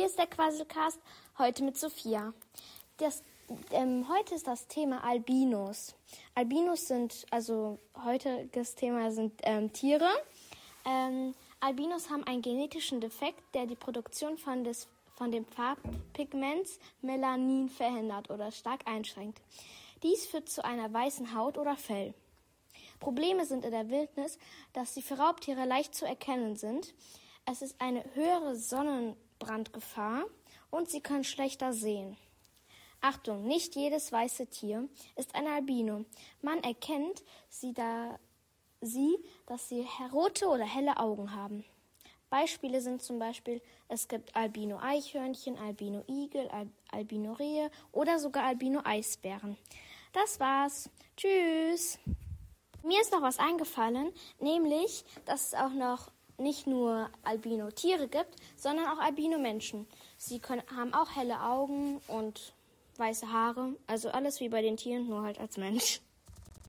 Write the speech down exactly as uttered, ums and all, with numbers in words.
Hier ist der Quasselcast, heute mit Sophia. Das, ähm, heute ist das Thema Albinos. Albinos sind, also heutiges Thema sind ähm, Tiere. Ähm, Albinos haben einen genetischen Defekt, der die Produktion von, des, von dem Farbpigments Melanin verhindert oder stark einschränkt. Dies führt zu einer weißen Haut oder Fell. Probleme sind in der Wildnis, dass sie für Raubtiere leicht zu erkennen sind. Es ist eine höhere Sonnenbrandgefahr und sie können schlechter sehen. Achtung, nicht jedes weiße Tier ist ein Albino. Man erkennt sie, da sie, dass sie rote oder helle Augen haben. Beispiele sind zum Beispiel, es gibt Albino-Eichhörnchen, Albino-Igel, Al- Albino-Rehe oder sogar Albino-Eisbären. Das war's. Tschüss. Mir ist noch was eingefallen, nämlich, dass es auch noch nicht nur Albino-Tiere gibt, sondern auch Albino-Menschen. Sie können, haben auch helle Augen und weiße Haare, also alles wie bei den Tieren, nur halt als Mensch.